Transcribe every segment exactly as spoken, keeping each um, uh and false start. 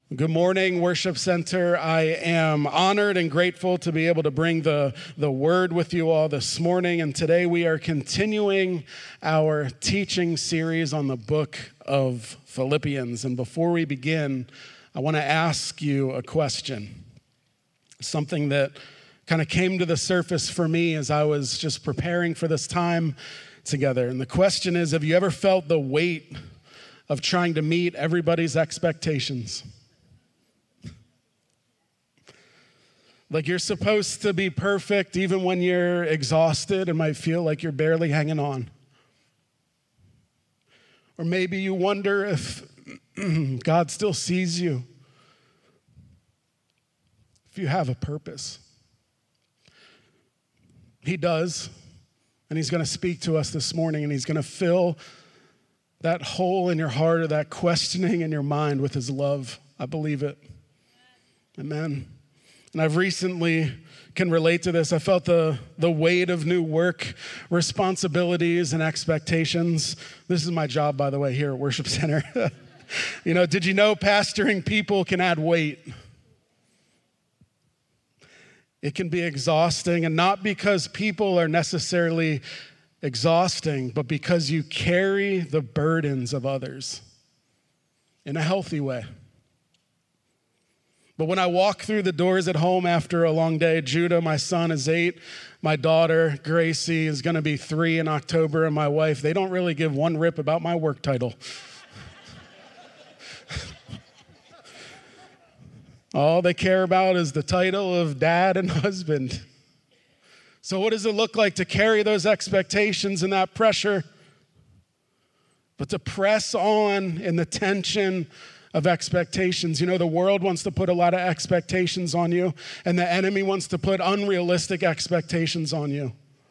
Good morning, Worship Center. I am honored and grateful to be able to bring the, the word with you all this morning. And today we are continuing our teaching series on the book of Philippians. And before we begin, I want to ask you a question. Something that kind of came to the surface for me as I was just preparing for this time together. And the question is, have you ever felt the weight of trying to meet everybody's expectations? Like you're supposed to be perfect even when you're exhausted and might feel like you're barely hanging on. Or maybe you wonder if God still sees you, if you have a purpose. He does, and he's going to speak to us this morning, and he's going to fill that hole in your heart or that questioning in your mind with his love. I believe it. Amen. And I've recently can relate to this. I felt the, the weight of new work, responsibilities, and expectations. This is my job, by the way, here at Worship Center. You know, did you know pastoring people can add weight? It can be exhausting, and not because people are necessarily exhausting, but because you carry the burdens of others in a healthy way. But when I walk through the doors at home after a long day, Judah, my son, is eight. My daughter, Gracie, is going to be three in October, and my wife, they don't really give one rip about my work title. All they care about is the title of dad and husband. So what does it look like to carry those expectations and that pressure, but to press on in the tension of expectations? You know, the world wants to put a lot of expectations on you, and the enemy wants to put unrealistic expectations on you.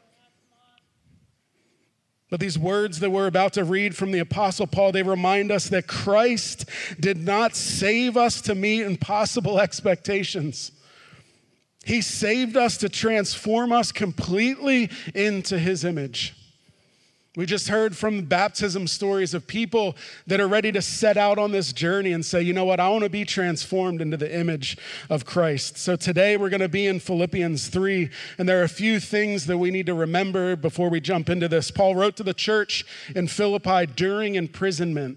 But these words that we're about to read from the Apostle Paul, they remind us that Christ did not save us to meet impossible expectations. He saved us to transform us completely into his image. We just heard from baptism stories of people that are ready to set out on this journey and say, you know what, I want to be transformed into the image of Christ. So today we're going to be in Philippians three, and there are a few things that we need to remember before we jump into this. Paul wrote to the church in Philippi during imprisonment,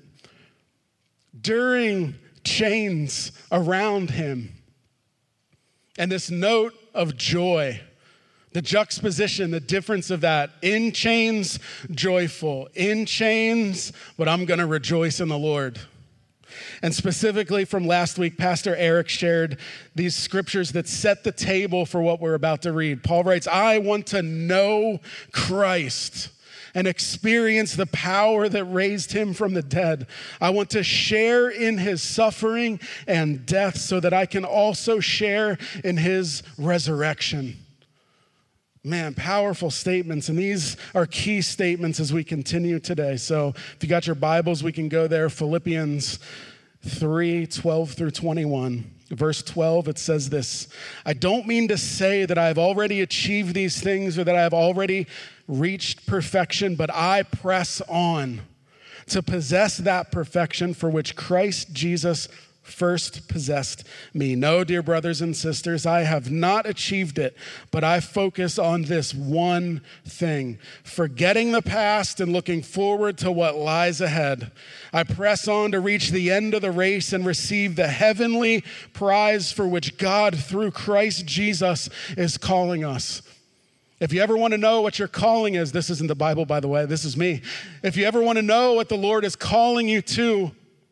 during chains around him, and this note of joy. The juxtaposition, the difference of that. In chains, joyful. In chains, but I'm going to rejoice in the Lord. And specifically from last week, Pastor Eric shared these scriptures that set the table for what we're about to read. Paul writes, I want to know Christ and experience the power that raised him from the dead. I want to share in his suffering and death so that I can also share in his resurrection. Man, powerful statements, and these are key statements as we continue today. So if you got your Bibles, we can go there. Philippians three, twelve through twenty-one. Verse twelve, it says this: I don't mean to say that I've already achieved these things or that I've already reached perfection, but I press on to possess that perfection for which Christ Jesus first possessed me. No, dear brothers and sisters, I have not achieved it, but I focus on this one thing, forgetting the past and looking forward to what lies ahead. I press on to reach the end of the race and receive the heavenly prize for which God, through Christ Jesus, is calling us. If you ever want to know what your calling is, this isn't the Bible, by the way, this is me. If you ever want to know what the Lord is calling you to,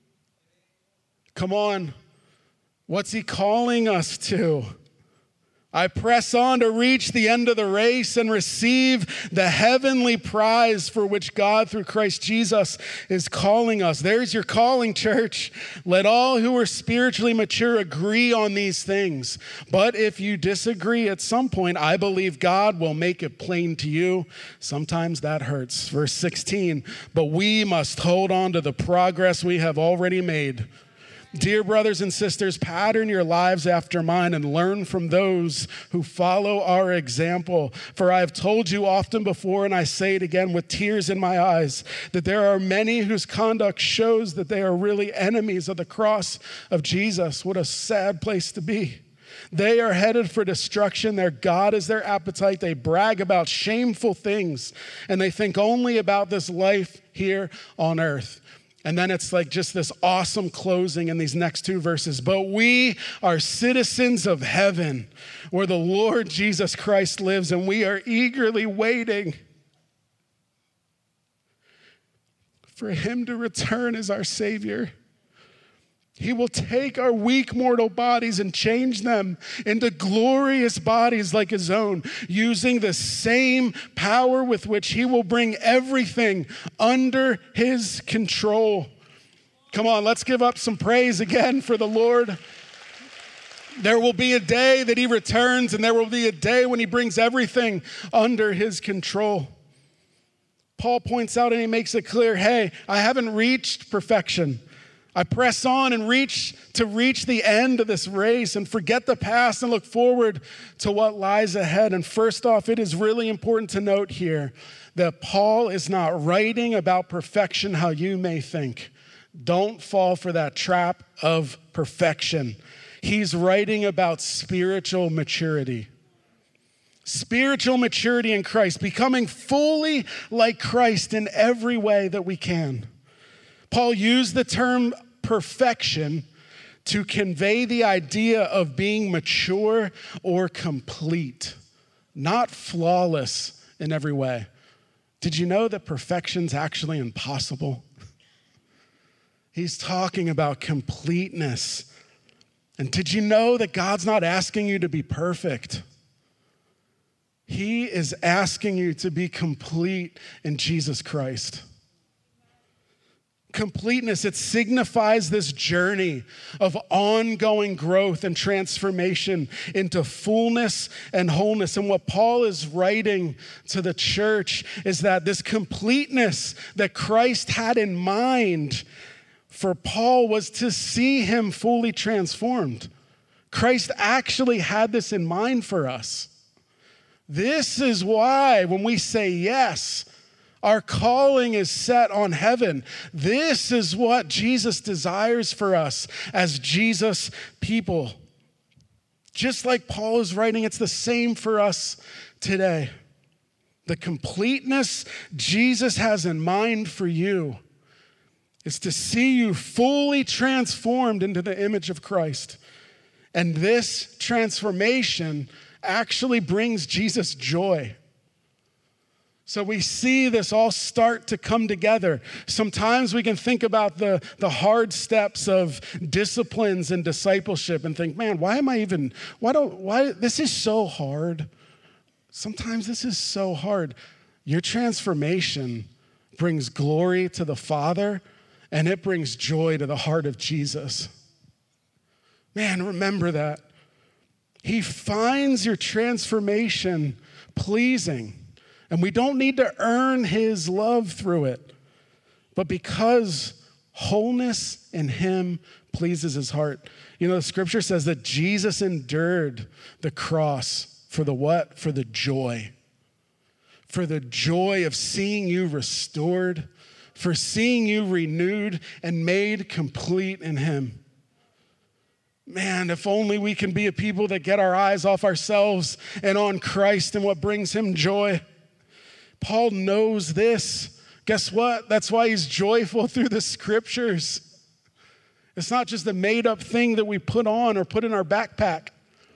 come on, what's he calling us to? I press on to reach the end of the race and receive the heavenly prize for which God, through Christ Jesus, is calling us. There's your calling, church. Let all who are spiritually mature agree on these things. But if you disagree at some point, I believe God will make it plain to you. Sometimes that hurts. Verse sixteen, but we must hold on to the progress we have already made. Dear brothers and sisters, pattern your lives after mine and learn from those who follow our example. For I have told you often before, and I say it again with tears in my eyes, that there are many whose conduct shows that they are really enemies of the cross of Jesus. What a sad place to be. They are headed for destruction. Their God is their appetite. They brag about shameful things, and they think only about this life here on earth. And then it's like just this awesome closing in these next two verses. But we are citizens of heaven, where the Lord Jesus Christ lives, and we are eagerly waiting for him to return as our Savior. He will take our weak mortal bodies and change them into glorious bodies like his own, using the same power with which he will bring everything under his control. Come on, let's give up some praise again for the Lord. There will be a day that he returns, and there will be a day when he brings everything under his control. Paul points out and he makes it clear, hey, I haven't reached perfection. I press on and reach to reach the end of this race and forget the past and look forward to what lies ahead. And first off, it is really important to note here that Paul is not writing about perfection how you may think. Don't fall for that trap of perfection. He's writing about spiritual maturity. Spiritual maturity in Christ, becoming fully like Christ in every way that we can. Paul used the term perfection to convey the idea of being mature or complete, not flawless in every way. Did you know that perfection's actually impossible? He's talking about completeness. And did you know that God's not asking you to be perfect? He is asking you to be complete in Jesus Christ. Completeness, it signifies this journey of ongoing growth and transformation into fullness and wholeness. And what Paul is writing to the church is that this completeness that Christ had in mind for Paul was to see him fully transformed. Christ actually had this in mind for us. This is why when we say yes, our calling is set on heaven. This is what Jesus desires for us as Jesus people. Just like Paul is writing, it's the same for us today. The completeness Jesus has in mind for you is to see you fully transformed into the image of Christ. And this transformation actually brings Jesus joy. So we see this all start to come together. Sometimes we can think about the, the hard steps of disciplines and discipleship and think, man, why am I even, why don't, why, this is so hard. Sometimes this is so hard. Your transformation brings glory to the Father, and it brings joy to the heart of Jesus. Man, remember that. He finds your transformation pleasing. And we don't need to earn his love through it. But because wholeness in him pleases his heart. You know, the scripture says that Jesus endured the cross for the what? For the joy. For the joy of seeing you restored. For seeing you renewed and made complete in him. Man, if only we can be a people that get our eyes off ourselves and on Christ and what brings him joy. Paul knows this. Guess what? That's why he's joyful through the scriptures. It's not just a made-up thing that we put on or put in our backpack.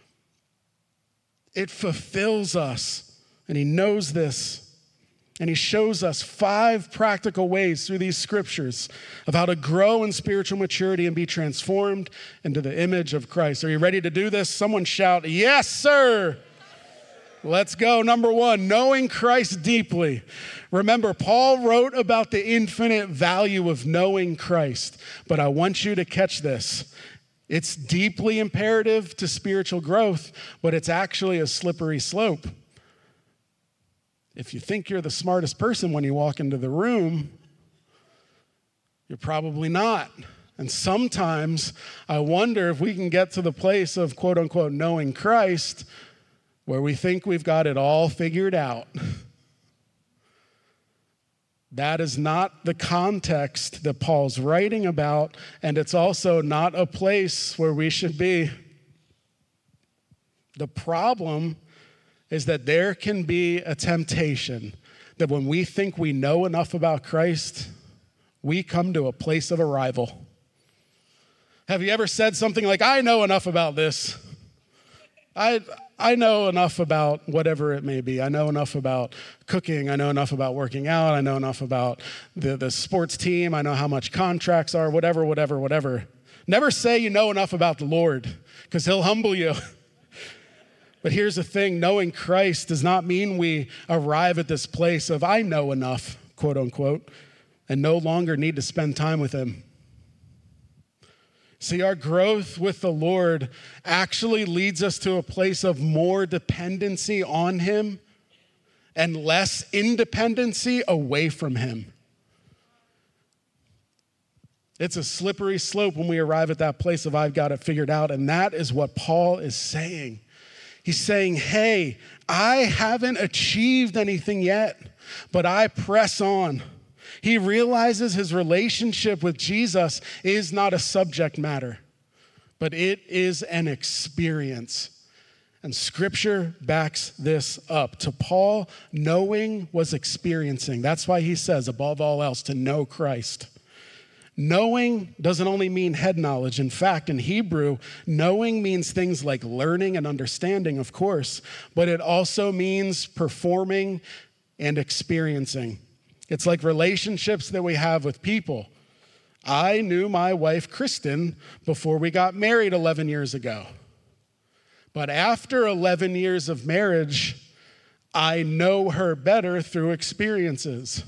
It fulfills us, and he knows this. And he shows us five practical ways through these scriptures of how to grow in spiritual maturity and be transformed into the image of Christ. Are you ready to do this? Someone shout, yes, sir. Let's go. Number one, knowing Christ deeply. Remember, Paul wrote about the infinite value of knowing Christ, but I want you to catch this. It's deeply imperative to spiritual growth, but it's actually a slippery slope. If you think you're the smartest person when you walk into the room, you're probably not. And sometimes I wonder if we can get to the place of quote unquote knowing Christ where we think we've got it all figured out. That is not the context that Paul's writing about, and it's also not a place where we should be. The problem is that there can be a temptation that when we think we know enough about Christ, we come to a place of arrival. Have you ever said something like, I know enough about this? I I know enough about whatever it may be. I know enough about cooking. I know enough about working out. I know enough about the, the sports team. I know how much contracts are, whatever, whatever, whatever. Never say you know enough about the Lord, because he'll humble you. But here's the thing, knowing Christ does not mean we arrive at this place of I know enough, quote unquote, and no longer need to spend time with him. See, our growth with the Lord actually leads us to a place of more dependency on him and less independency away from him. It's a slippery slope when we arrive at that place of I've got it figured out, and that is what Paul is saying. He's saying, hey, I haven't achieved anything yet, but I press on. He realizes his relationship with Jesus is not a subject matter, but it is an experience. And Scripture backs this up. To Paul, knowing was experiencing. That's why he says, above all else, to know Christ. Knowing doesn't only mean head knowledge. In fact, in Hebrew, knowing means things like learning and understanding, of course, but it also means performing and experiencing. It's like relationships that we have with people. I knew my wife, Kristen, before we got married eleven years ago. But after eleven years of marriage, I know her better through experiences.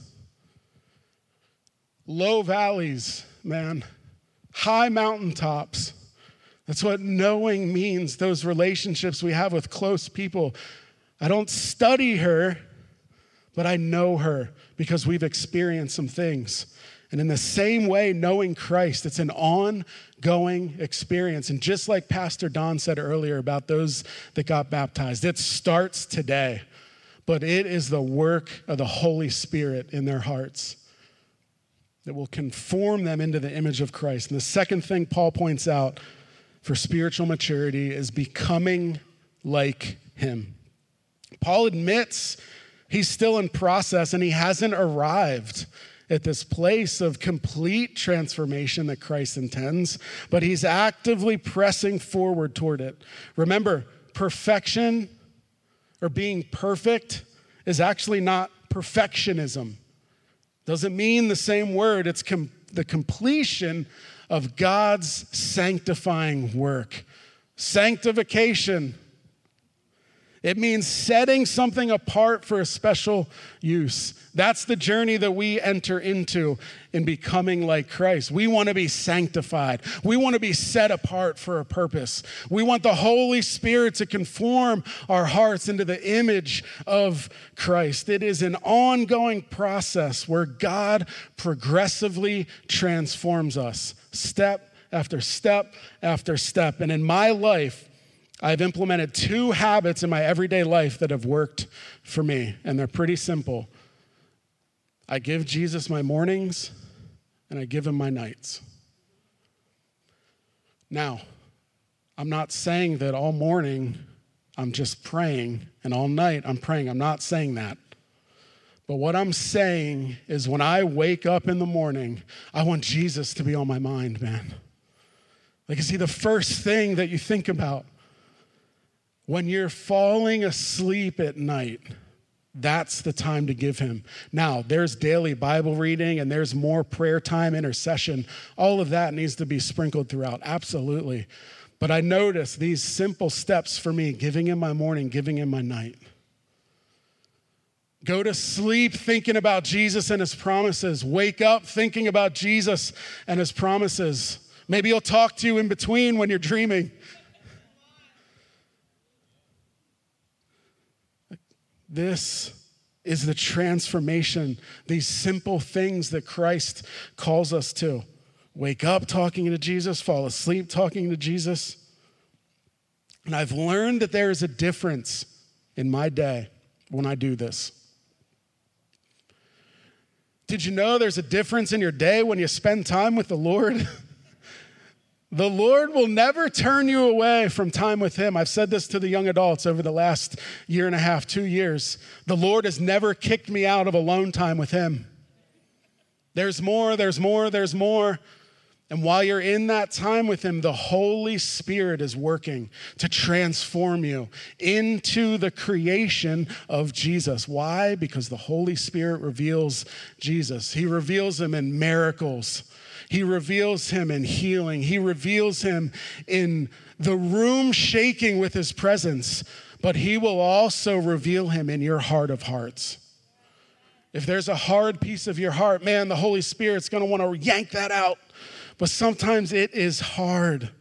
Low valleys, man. High mountaintops. That's what knowing means, those relationships we have with close people. I don't study her, but I know her because we've experienced some things. And in the same way, knowing Christ, it's an ongoing experience. And just like Pastor Don said earlier about those that got baptized, it starts today, but it is the work of the Holy Spirit in their hearts that will conform them into the image of Christ. And the second thing Paul points out for spiritual maturity is becoming like him. Paul admits he's still in process and he hasn't arrived at this place of complete transformation that Christ intends, but he's actively pressing forward toward it. Remember, perfection or being perfect is actually not perfectionism. Doesn't mean the same word. It's com- the completion of God's sanctifying work. Sanctification. It means setting something apart for a special use. That's the journey that we enter into in becoming like Christ. We want to be sanctified. We want to be set apart for a purpose. We want the Holy Spirit to conform our hearts into the image of Christ. It is an ongoing process where God progressively transforms us, step after step after step. And in my life, I've implemented two habits in my everyday life that have worked for me, and they're pretty simple. I give Jesus my mornings, and I give him my nights. Now, I'm not saying that all morning I'm just praying, and all night I'm praying. I'm not saying that. But what I'm saying is when I wake up in the morning, I want Jesus to be on my mind, man. Like, is he the first thing that you think about? When you're falling asleep at night, that's the time to give him. Now, there's daily Bible reading and there's more prayer time, intercession. All of that needs to be sprinkled throughout, absolutely. But I notice these simple steps for me, giving him my morning, giving him my night. Go to sleep thinking about Jesus and his promises. Wake up thinking about Jesus and his promises. Maybe he'll talk to you in between when you're dreaming. This is the transformation, these simple things that Christ calls us to. wake up talking to Jesus, fall asleep talking to Jesus. And I've learned that there is a difference in my day when I do this. Did you know there's a difference in your day when you spend time with the Lord? The Lord will never turn you away from time with him. I've said this to the young adults over the last year and a half, two years. The Lord has never kicked me out of alone time with him. There's more, there's more, there's more. And while you're in that time with him, the Holy Spirit is working to transform you into the creation of Jesus. Why? Because the Holy Spirit reveals Jesus. He reveals him in miracles. He reveals him in healing. He reveals him in the room shaking with his presence. But he will also reveal him in your heart of hearts. If there's a hard piece of your heart, man, the Holy Spirit's going to want to yank that out. But sometimes it is hard.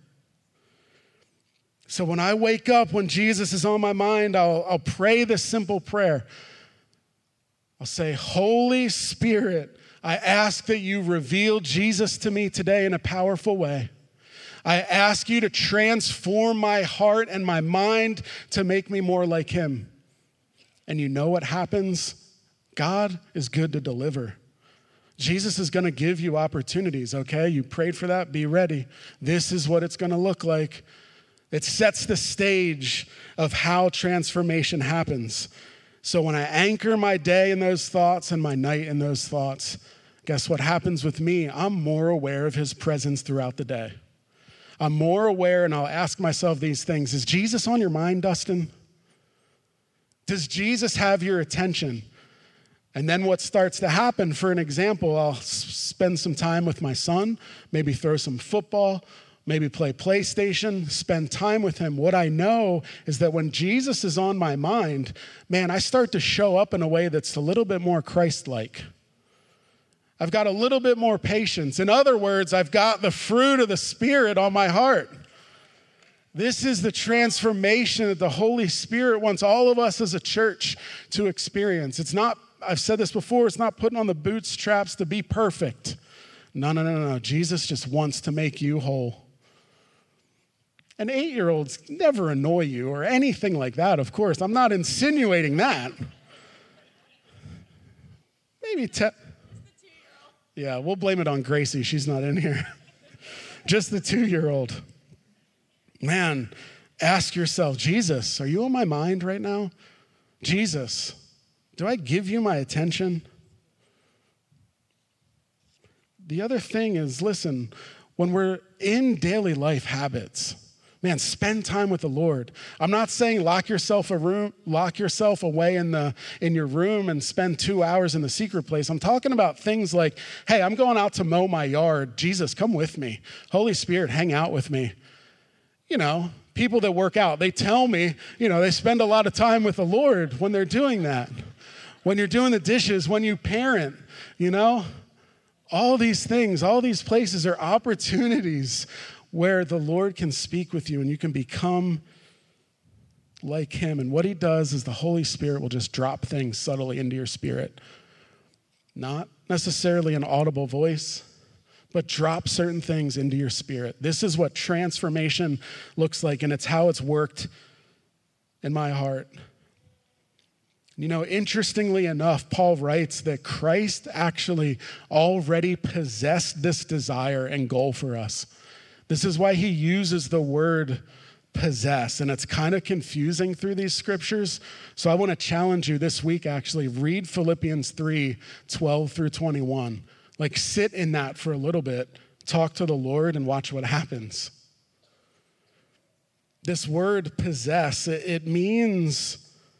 So when I wake up, when Jesus is on my mind, I'll, I'll pray this simple prayer. I'll say, Holy Spirit, I ask that you reveal Jesus to me today in a powerful way. I ask you to transform my heart and my mind to make me more like him. And you know what happens? God is good to deliver. Jesus is going to give you opportunities, okay? You prayed for that, be ready. This is what it's going to look like. It sets the stage of how transformation happens. So when I anchor my day in those thoughts and my night in those thoughts, guess what happens with me? I'm more aware of his presence throughout the day. I'm more aware, and I'll ask myself these things. Is Jesus on your mind, Dustin? Does Jesus have your attention? And then what starts to happen, for an example, I'll s- spend some time with my son, maybe throw some football, maybe play PlayStation, spend time with him. What I know is that when Jesus is on my mind, man, I start to show up in a way that's a little bit more Christ-like. I've got a little bit more patience. In other words, I've got the fruit of the Spirit on my heart. This is the transformation that the Holy Spirit wants all of us as a church to experience. It's not, I've said this before, it's not putting on the bootstraps to be perfect. No, no, no, no, no. Jesus just wants to make you whole. And eight-year-olds never annoy you or anything like that, of course. I'm not insinuating that. Maybe te- Yeah, we'll blame it on Gracie. She's not in here. Just the two-year-old. Man, ask yourself, Jesus, are you on my mind right now? Jesus, do I give you my attention? The other thing is, listen, when we're in daily life habits, man, spend time with the Lord. I'm not saying lock yourself a room, lock yourself away in the in your room and spend two hours in the secret place. I'm talking about things like, hey, I'm going out to mow my yard. Jesus, come with me. Holy Spirit, hang out with me. You know, people that work out, they tell me, you know, they spend a lot of time with the Lord when they're doing that. When you're doing the dishes, when you parent, you know, all these things, all these places are opportunities where the Lord can speak with you and you can become like him. And what he does is the Holy Spirit will just drop things subtly into your spirit. Not necessarily an audible voice, but drop certain things into your spirit. This is what transformation looks like, and it's how it's worked in my heart. You know, interestingly enough, Paul writes that Christ actually already possessed this desire and goal for us. This is why he uses the word possess, and it's kind of confusing through these scriptures. So I want to challenge you this week, actually, read Philippians three, twelve through twenty-one. Like, sit in that for a little bit, talk to the Lord, and watch what happens. This word possess, it, it means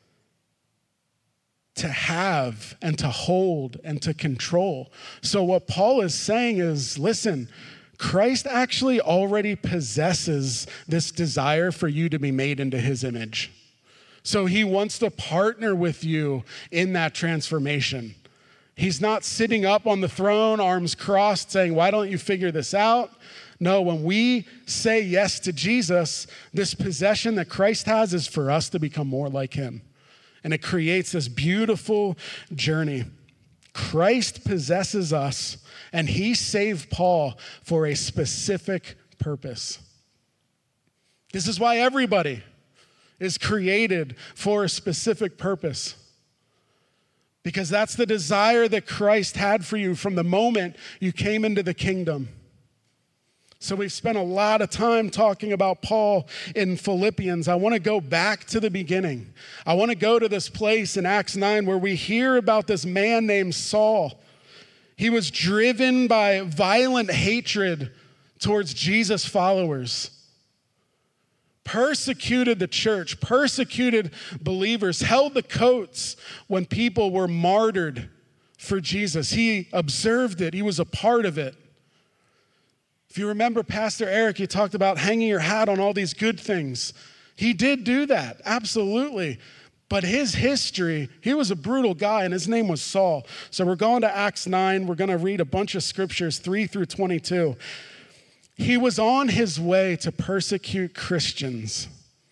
to have and to hold and to control. So what Paul is saying is, listen, Christ actually already possesses this desire for you to be made into his image. So he wants to partner with you in that transformation. He's not sitting up on the throne, arms crossed, saying, why don't you figure this out? No, when we say yes to Jesus, this possession that Christ has is for us to become more like him. And it creates this beautiful journey. Christ possesses us, and he saved Paul for a specific purpose. This is why everybody is created for a specific purpose. Because that's the desire that Christ had for you from the moment you came into the kingdom. So we've spent a lot of time talking about Paul in Philippians. I want to go back to the beginning. I want to go to this place in Acts nine where we hear about this man named Saul. He was driven by violent hatred towards Jesus' followers. Persecuted the church, persecuted believers, held the coats when people were martyred for Jesus. He observed it. He was a part of it. If you remember Pastor Eric, he talked about hanging your hat on all these good things. He did do that, absolutely. But his history, he was a brutal guy, and his name was Saul. So we're going to Acts nine. We're going to read a bunch of scriptures, three through twenty-two. He was on his way to persecute Christians.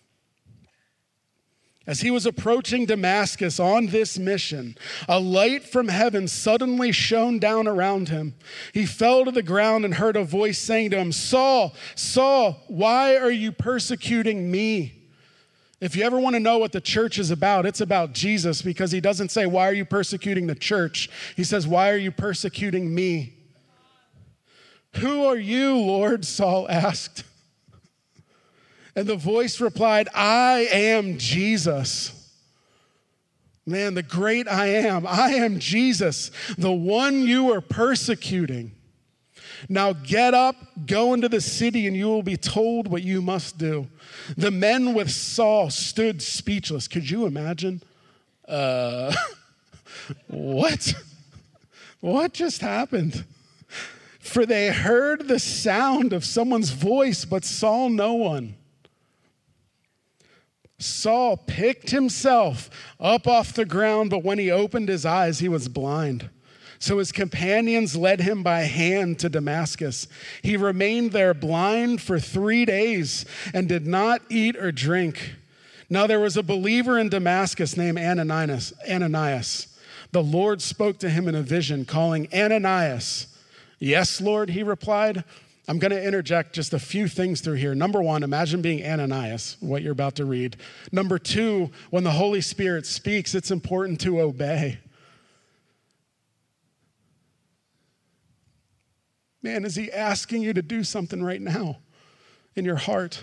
As he was approaching Damascus on this mission, a light from heaven suddenly shone down around him. He fell to the ground and heard a voice saying to him, "Saul, Saul, why are you persecuting me?" If you ever want to know what the church is about, it's about Jesus, because he doesn't say, "Why are you persecuting the church?" He says, "Why are you persecuting me?" "Who are you, Lord?" Saul asked. And the voice replied, "I am Jesus." Man, the great I am. I am Jesus, the one you are persecuting. Now get up, go into the city, and you will be told what you must do. The men with Saul stood speechless. Could you imagine? Uh, what? What just happened? For they heard the sound of someone's voice, but saw no one. Saul picked himself up off the ground, but when he opened his eyes, he was blind. So his companions led him by hand to Damascus. He remained there blind for three days and did not eat or drink. Now there was a believer in Damascus named Ananias. Ananias. The Lord spoke to him in a vision, calling, "Ananias." "Yes, Lord," he replied. I'm going to interject just a few things through here. Number one, imagine being Ananias, what you're about to read. Number two, when the Holy Spirit speaks, it's important to obey. Man, is he asking you to do something right now in your heart?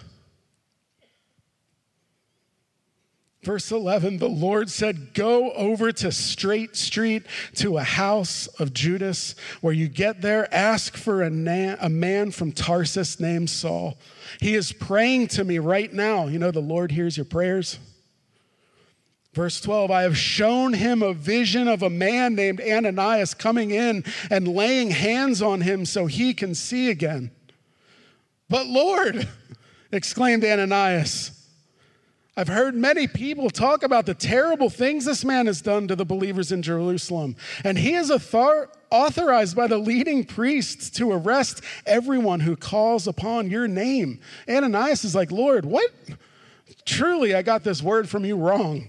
Verse eleven, the Lord said, "Go over to Straight Street to a house of Judas. Where you get there, ask for a, na- a man from Tarsus named Saul. He is praying to me right now." You know, the Lord hears your prayers. Verse twelve, "I have shown him a vision of a man named Ananias coming in and laying hands on him so he can see again." "But Lord," exclaimed Ananias, "I've heard many people talk about the terrible things this man has done to the believers in Jerusalem. And he is author- authorized by the leading priests to arrest everyone who calls upon your name." Ananias is like, "Lord, what? Truly, I got this word from you wrong."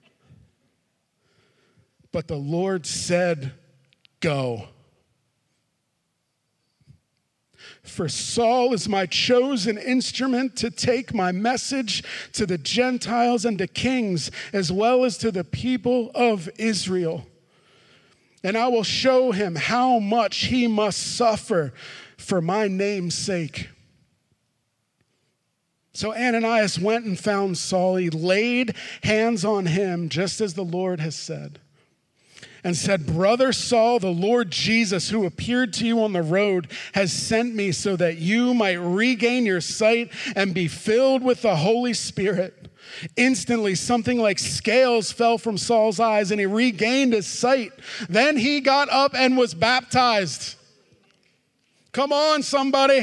But the Lord said, "Go. For Saul is my chosen instrument to take my message to the Gentiles and to kings, as well as to the people of Israel. And I will show him how much he must suffer for my name's sake." So Ananias went and found Saul. He laid hands on him, just as the Lord has said, and said, "Brother Saul, the Lord Jesus, who appeared to you on the road, has sent me so that you might regain your sight and be filled with the Holy Spirit." Instantly, something like scales fell from Saul's eyes, and he regained his sight. Then he got up and was baptized. Come on, somebody.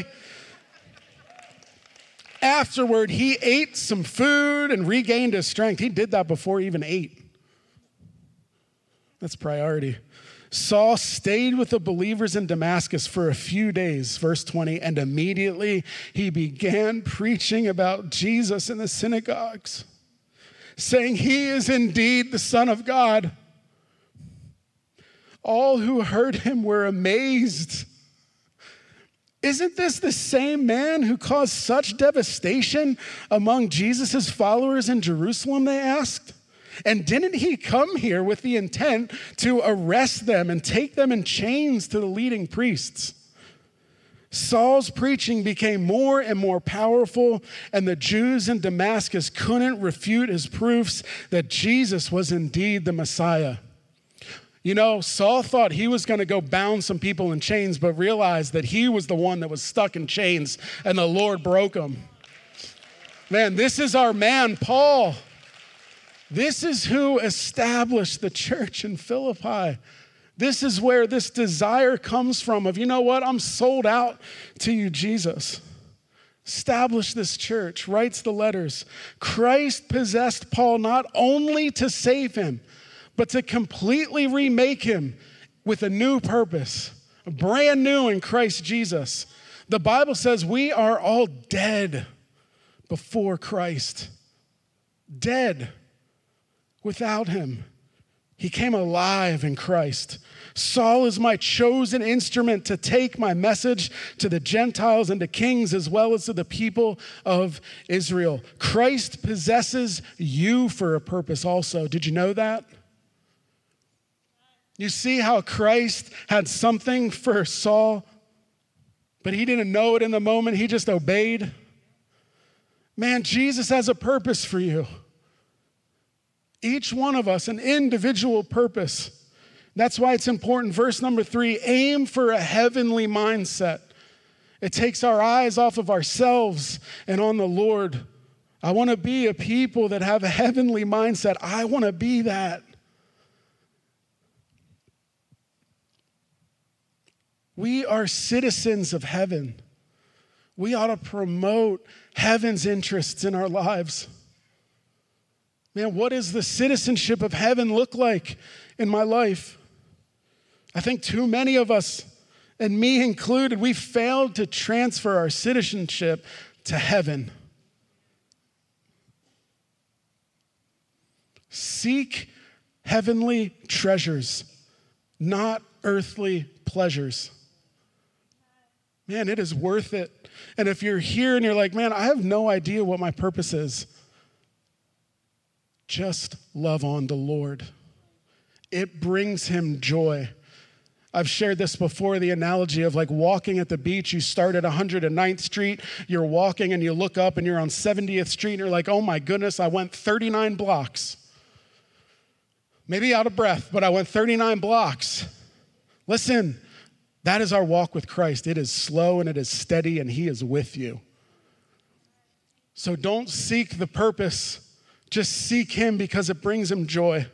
Afterward, he ate some food and regained his strength. He did that before he even ate. That's priority. Saul stayed with the believers in Damascus for a few days, verse twenty, and immediately he began preaching about Jesus in the synagogues, saying, "He is indeed the Son of God." All who heard him were amazed. Isn't this the same man who caused such devastation among Jesus' followers in Jerusalem, they asked? And didn't he come here with the intent to arrest them and take them in chains to the leading priests? Saul's preaching became more and more powerful, and the Jews in Damascus couldn't refute his proofs that Jesus was indeed the Messiah. You know, Saul thought he was going to go bound some people in chains, but realized that he was the one that was stuck in chains, and the Lord broke him. Man, this is our man, Paul. This is who established the church in Philippi. This is where this desire comes from of, you know what, I'm sold out to you, Jesus. Establish this church, writes the letters. Christ possessed Paul not only to save him, but to completely remake him with a new purpose, brand new in Christ Jesus. The Bible says we are all dead before Christ. Dead without him. He came alive in Christ. Saul is my chosen instrument to take my message to the Gentiles and to kings as well as to the people of Israel. Christ possesses you for a purpose also. Did you know that? You see how Christ had something for Saul, but he didn't know it in the moment. He just obeyed. Man, Jesus has a purpose for you. Each one of us, an individual purpose. That's why it's important. Verse number three, aim for a heavenly mindset. It takes our eyes off of ourselves and on the Lord. I want to be a people that have a heavenly mindset. I want to be that. We are citizens of heaven. We ought to promote heaven's interests in our lives. Man, what does the citizenship of heaven look like in my life? I think too many of us, and me included, we failed to transfer our citizenship to heaven. Seek heavenly treasures, not earthly pleasures. Man, it is worth it. And if you're here and you're like, man, I have no idea what my purpose is, just love on the Lord. It brings him joy. I've shared this before, the analogy of like walking at the beach. You start at one hundred ninth Street, you're walking and you look up and you're on seventieth Street and you're like, oh my goodness, I went thirty-nine blocks. Maybe out of breath, but I went thirty-nine blocks. Listen, that is our walk with Christ. It is slow and it is steady and he is with you. So don't seek the purpose. Just seek him because it brings him joy.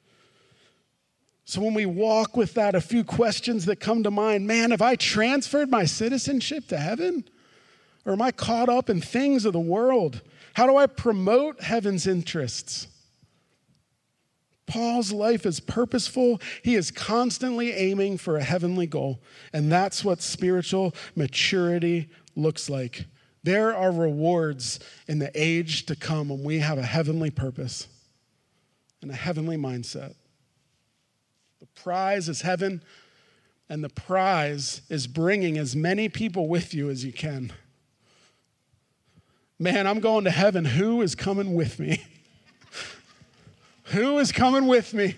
So when we walk with that, a few questions that come to mind, man, have I transferred my citizenship to heaven? Or am I caught up in things of the world? How do I promote heaven's interests? Paul's life is purposeful. He is constantly aiming for a heavenly goal. And that's what spiritual maturity looks like. There are rewards in the age to come when we have a heavenly purpose and a heavenly mindset. The prize is heaven, and the prize is bringing as many people with you as you can. Man, I'm going to heaven. Who is coming with me? Who is coming with me?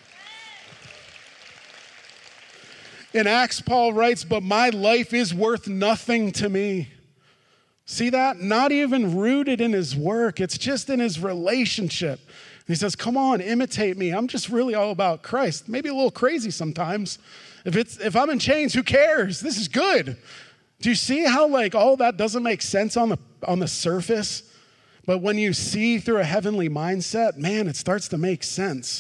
In Acts, Paul writes, but my life is worth nothing to me. See that? Not even rooted in his work. It's just in his relationship. And he says, come on, imitate me. I'm just really all about Christ. Maybe a little crazy sometimes. If it's if I'm in chains, who cares? This is good. Do you see how like all that doesn't make sense on the on the surface? But when you see through a heavenly mindset, man, it starts to make sense.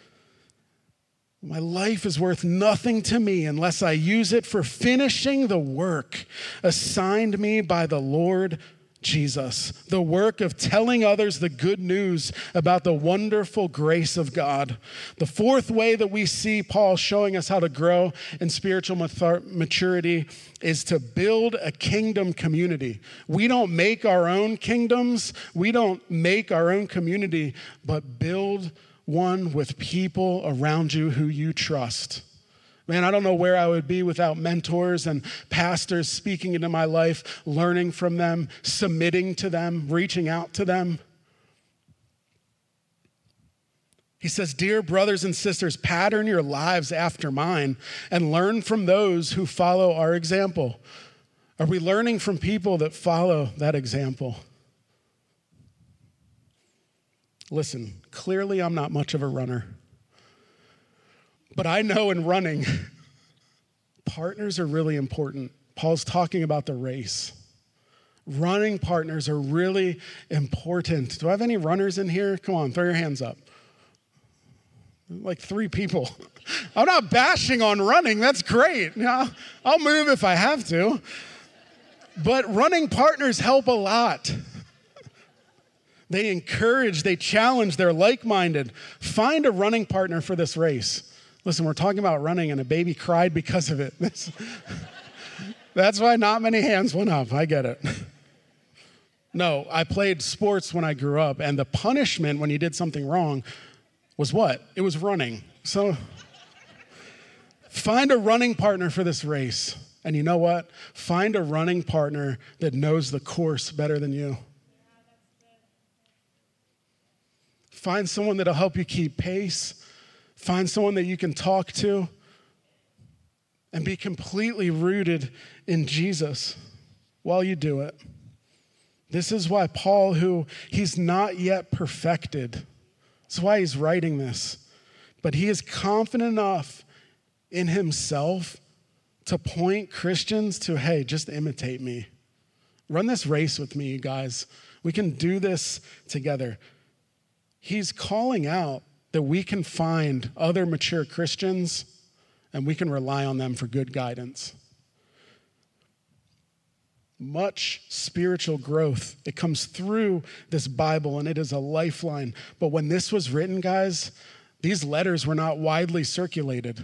My life is worth nothing to me unless I use it for finishing the work assigned me by the Lord Jesus, the work of telling others the good news about the wonderful grace of God. The fourth way that we see Paul showing us how to grow in spiritual maturity is to build a kingdom community. We don't make our own kingdoms. We don't make our own community, but build one with people around you who you trust. Man, I don't know where I would be without mentors and pastors speaking into my life, learning from them, submitting to them, reaching out to them. He says, dear brothers and sisters, pattern your lives after mine and learn from those who follow our example. Are we learning from people that follow that example? Listen, clearly I'm not much of a runner. But I know in running, partners are really important. Paul's talking about the race. Running partners are really important. Do I have any runners in here? Come on, throw your hands up. Like three people. I'm not bashing on running. That's great. You know, I'll move if I have to. But running partners help a lot. They encourage, they challenge, they're like-minded. Find a running partner for this race. Listen, we're talking about running and a baby cried because of it. That's, that's why not many hands went up. I get it. No, I played sports when I grew up, and the punishment when you did something wrong was what? It was running. So find a running partner for this race. And you know what? Find a running partner that knows the course better than you. Find someone that'll help you keep pace. Find someone that you can talk to and be completely rooted in Jesus while you do it. This is why Paul, who he's not yet perfected, that's why he's writing this, but he is confident enough in himself to point Christians to, hey, just imitate me. Run this race with me, you guys. We can do this together. He's calling out that we can find other mature Christians and we can rely on them for good guidance. Much spiritual growth. It comes through this Bible and it is a lifeline. But when this was written, guys, these letters were not widely circulated.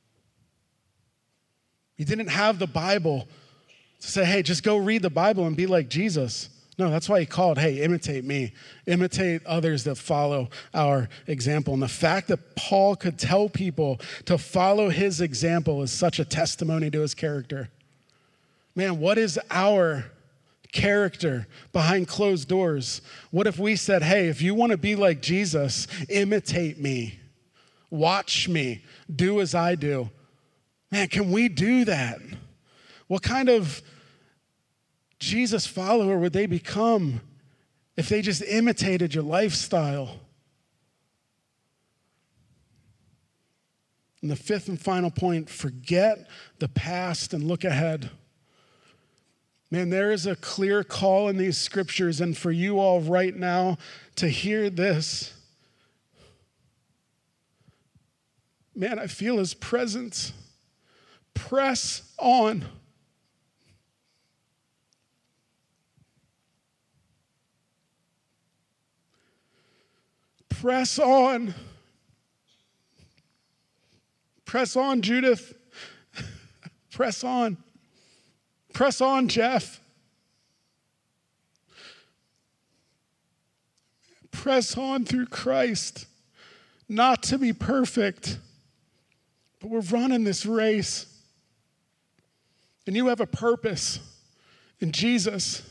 You didn't have the Bible to say, hey, just go read the Bible and be like Jesus. No, that's why he called, hey, imitate me. Imitate others that follow our example. And the fact that Paul could tell people to follow his example is such a testimony to his character. Man, what is our character behind closed doors? What if we said, hey, if you want to be like Jesus, imitate me. Watch me. Do as I do. Man, can we do that? What kind of Jesus follower would they become if they just imitated your lifestyle? And the fifth and final point, forget the past and look ahead. Man, there is a clear call in these scriptures, and for you all right now to hear this, man, I feel his presence. Press on. Press on. Press on, Judith. Press on. Press on, Jeff. Press on through Christ. Not to be perfect, but we're running this race. And you have a purpose in Jesus.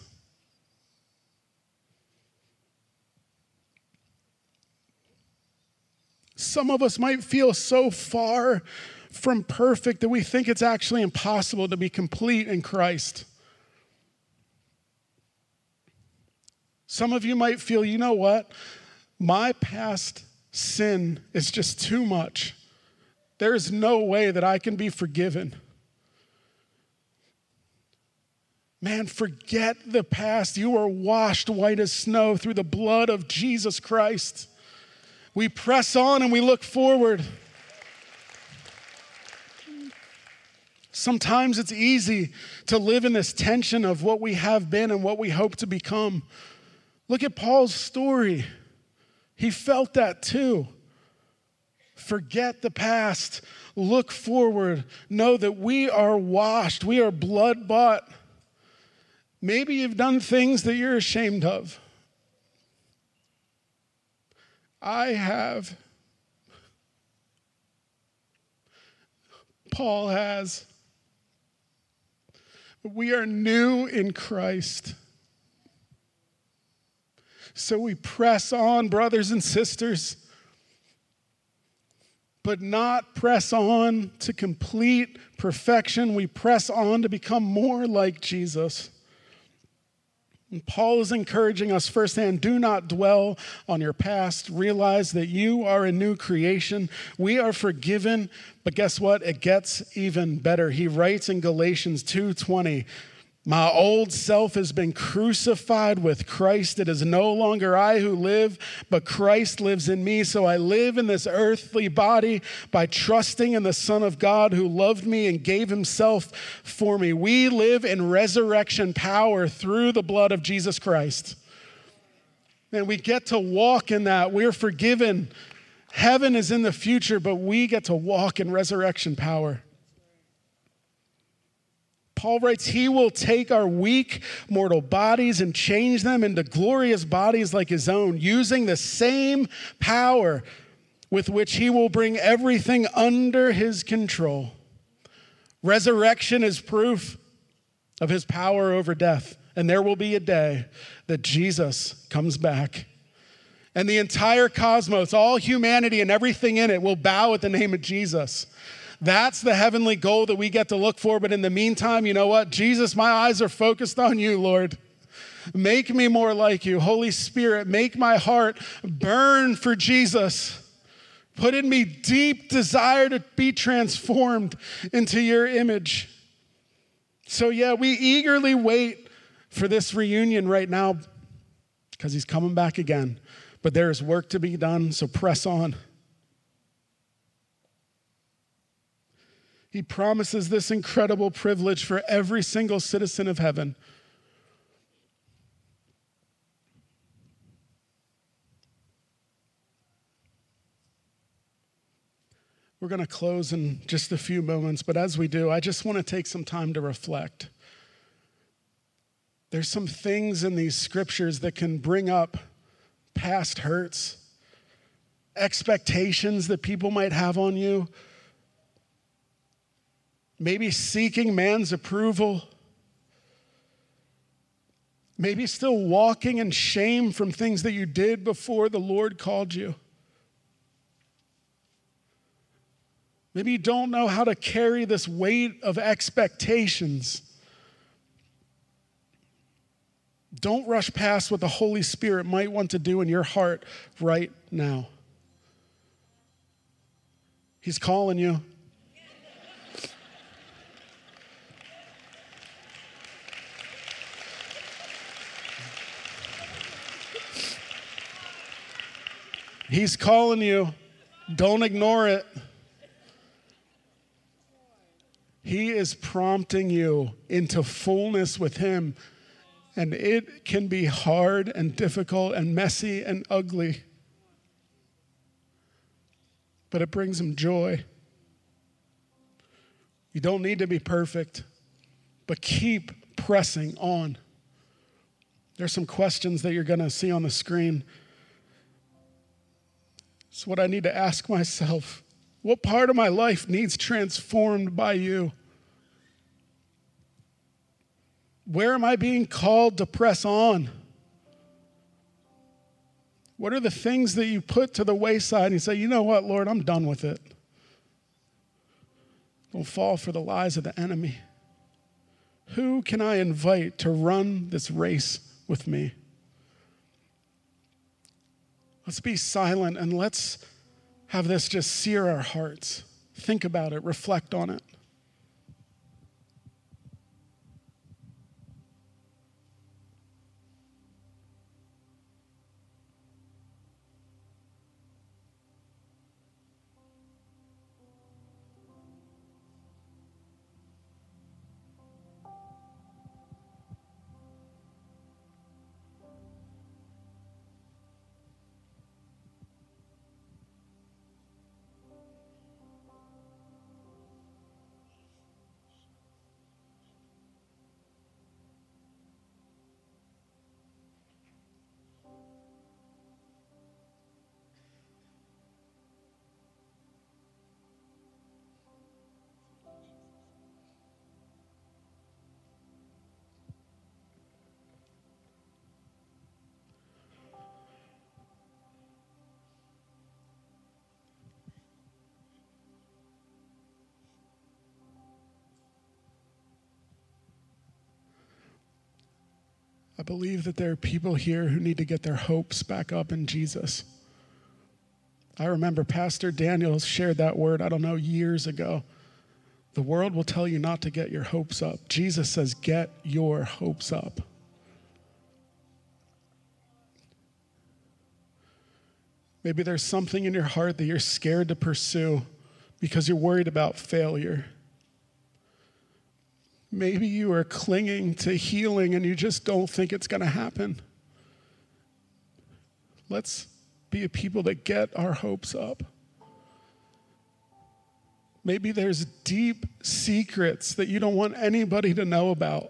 Some of us might feel so far from perfect that we think it's actually impossible to be complete in Christ. Some of you might feel, you know what? My past sin is just too much. There is no way that I can be forgiven. Man, forget the past. You are washed white as snow through the blood of Jesus Christ. We press on and we look forward. Sometimes it's easy to live in this tension of what we have been and what we hope to become. Look at Paul's story. He felt that too. Forget the past. Look forward. Know that we are washed. We are blood-bought. Maybe you've done things that you're ashamed of. I have. Paul has. We are new in Christ. So we press on, brothers and sisters, but not press on to complete perfection. We press on to become more like Jesus. And Paul is encouraging us firsthand, do not dwell on your past. Realize that you are a new creation. We are forgiven, but guess what? It gets even better. He writes in Galatians two twenty, my old self has been crucified with Christ. It is no longer I who live, but Christ lives in me. So I live in this earthly body by trusting in the Son of God who loved me and gave himself for me. We live in resurrection power through the blood of Jesus Christ. And we get to walk in that. We're forgiven. Heaven is in the future, but we get to walk in resurrection power. Paul writes, he will take our weak mortal bodies and change them into glorious bodies like his own, using the same power with which he will bring everything under his control. Resurrection is proof of his power over death. And there will be a day that Jesus comes back. And the entire cosmos, all humanity and everything in it will bow at the name of Jesus. That's the heavenly goal that we get to look for. But in the meantime, you know what? Jesus, my eyes are focused on you, Lord. Make me more like you. Holy Spirit, make my heart burn for Jesus. Put in me deep desire to be transformed into your image. So yeah, we eagerly wait for this reunion right now because he's coming back again. But there is work to be done, so press on. He promises this incredible privilege for every single citizen of heaven. We're going to close in just a few moments, but as we do, I just want to take some time to reflect. There's some things in these scriptures that can bring up past hurts, expectations that people might have on you, maybe seeking man's approval, maybe still walking in shame from things that you did before the Lord called you. Maybe you don't know how to carry this weight of expectations. Don't rush past what the Holy Spirit might want to do in your heart right now. He's calling you. He's calling you. Don't ignore it. He is prompting you into fullness with him. And it can be hard and difficult and messy and ugly. But it brings him joy. You don't need to be perfect, but keep pressing on. There's some questions that you're going to see on the screen. It's what I need to ask myself. What part of my life needs transformed by you? Where am I being called to press on? What are the things that you put to the wayside and you say, you know what, Lord, I'm done with it. Don't fall for the lies of the enemy. Who can I invite to run this race with me? Let's be silent and let's have this just sear our hearts. Think about it, reflect on it. I believe that there are people here who need to get their hopes back up in Jesus. I remember Pastor Daniel shared that word, I don't know, years ago. The world will tell you not to get your hopes up. Jesus says, get your hopes up. Maybe there's something in your heart that you're scared to pursue because you're worried about failure. Maybe you are clinging to healing and you just don't think it's going to happen. Let's be a people that get our hopes up. Maybe there's deep secrets that you don't want anybody to know about.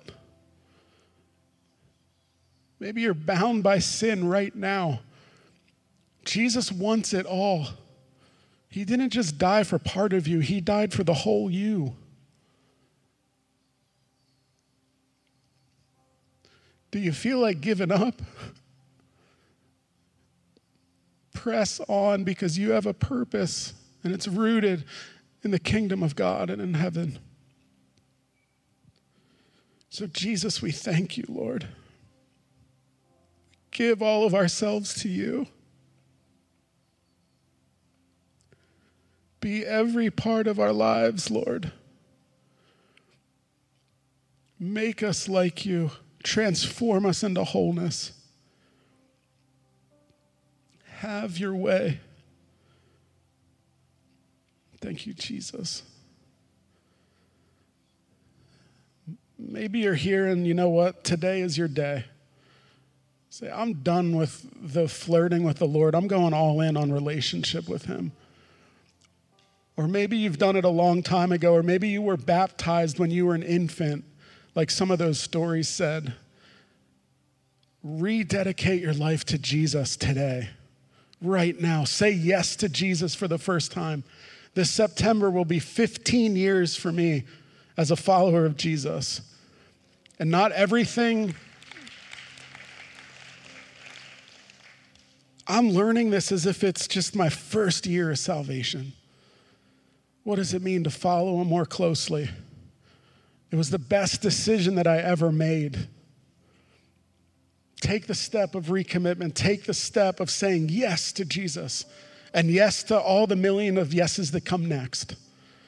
Maybe you're bound by sin right now. Jesus wants it all. He didn't just die for part of you, he died for the whole you. Do you feel like giving up? Press on because you have a purpose and it's rooted in the kingdom of God and in heaven. So Jesus, we thank you, Lord. Give all of ourselves to you. Be every part of our lives, Lord. Make us like you. Transform us into wholeness. Have your way. Thank you, Jesus. Maybe you're here and you know what? Today is your day. Say, I'm done with the flirting with the Lord. I'm going all in on relationship with him. Or maybe you've done it a long time ago, or maybe you were baptized when you were an infant, like some of those stories said. Rededicate your life to Jesus today, right now. Say yes to Jesus for the first time. This September will be fifteen years for me as a follower of Jesus. And not everything, I'm learning this as if it's just my first year of salvation. What does it mean to follow him more closely? It was the best decision that I ever made. Take the step of recommitment. Take the step of saying yes to Jesus and yes to all the million of yeses that come next.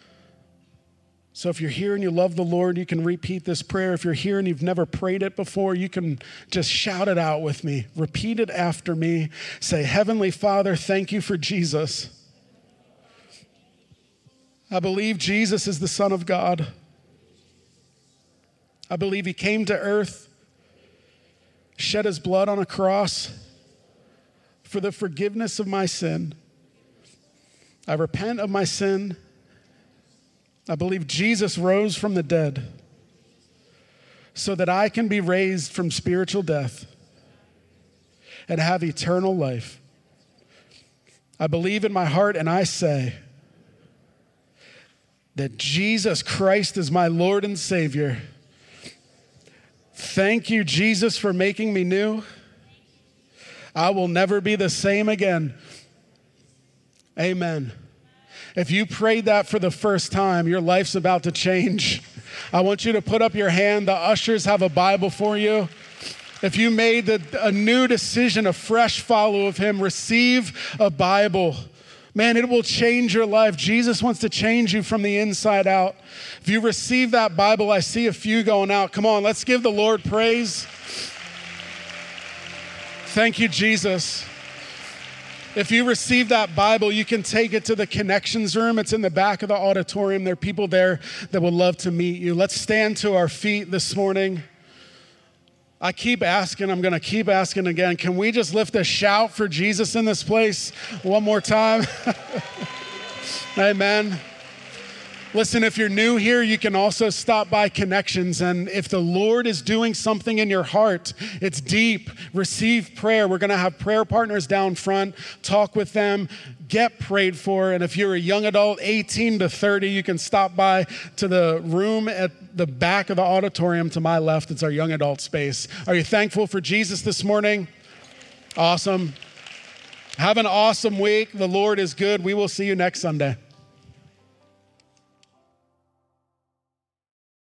So if you're here and you love the Lord, you can repeat this prayer. If you're here and you've never prayed it before, you can just shout it out with me. Repeat it after me. Say, Heavenly Father, thank you for Jesus. I believe Jesus is the Son of God. I believe he came to earth, shed his blood on a cross for the forgiveness of my sin. I repent of my sin. I believe Jesus rose from the dead so that I can be raised from spiritual death and have eternal life. I believe in my heart and I say that Jesus Christ is my Lord and Savior. Thank you, Jesus, for making me new. I will never be the same again. Amen. If you prayed that for the first time, your life's about to change. I want you to put up your hand. The ushers have a Bible for you. If you made the, a new decision, a fresh follow of him, receive a Bible. Man, it will change your life. Jesus wants to change you from the inside out. If you receive that Bible, I see a few going out. Come on, let's give the Lord praise. Thank you, Jesus. If you receive that Bible, you can take it to the connections room. It's in the back of the auditorium. There are people there that would love to meet you. Let's stand to our feet this morning. I keep asking, I'm going to keep asking again. Can we just lift a shout for Jesus in this place one more time? Amen. Listen, if you're new here, you can also stop by Connections. And if the Lord is doing something in your heart, it's deep, receive prayer. We're going to have prayer partners down front. Talk with them. Get prayed for. And if you're a young adult, eighteen to thirty, you can stop by to the room at the back of the auditorium to my left. It's our young adult space. Are you thankful for Jesus this morning? Awesome. Have an awesome week. The Lord is good. We will see you next Sunday.